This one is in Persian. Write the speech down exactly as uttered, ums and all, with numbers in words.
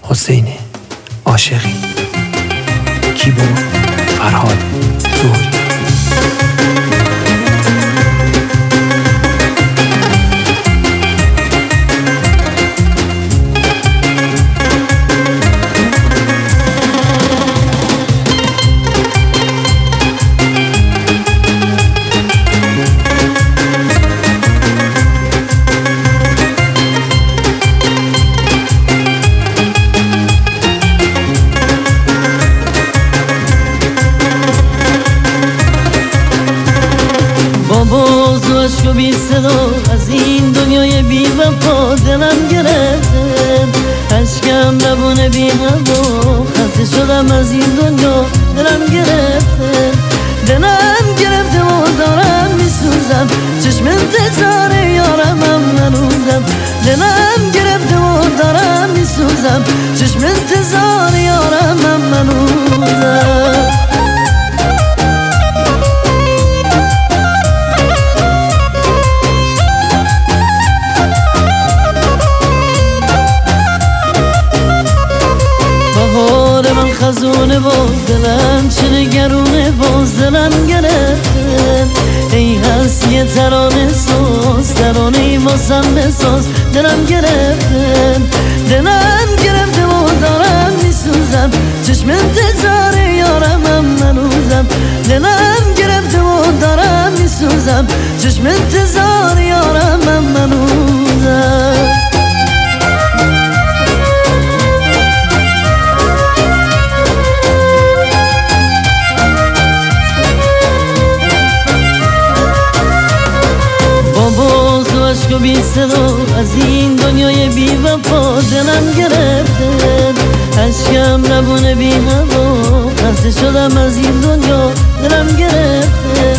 حسین عاشقی. کیبورد فرهاد زهری. با عشق و بی صدا از این دنیای بی وفا دلم گرفته، اشکم لبونه بی هوا، خسته شدم از این دنیا دلم گرفته. دلم گرفته و دارم میسوزم، چشم انتظار یارمم ننوزم. دلم گرفته و دارم میسوزم، چشم انتظار یارمم ننوزم. من خزونه باز دلم چه نگرونه، باز دلم گرفته. ای هست یه ترانه ساز، ترانه ای واسم بساز. دلم گرفته، دلم گرفته و دارم میسوزم، چشم انتظار یارمم منوزم. دلم گرفته و دارم میسوزم، چشم انتظار یارمم منوزم. عشق و بی صدا از این دنیای بی وفا دلم گرفته، اشکم لبونه بی هوا، خسته شدم از این دنیا دلم گرفته.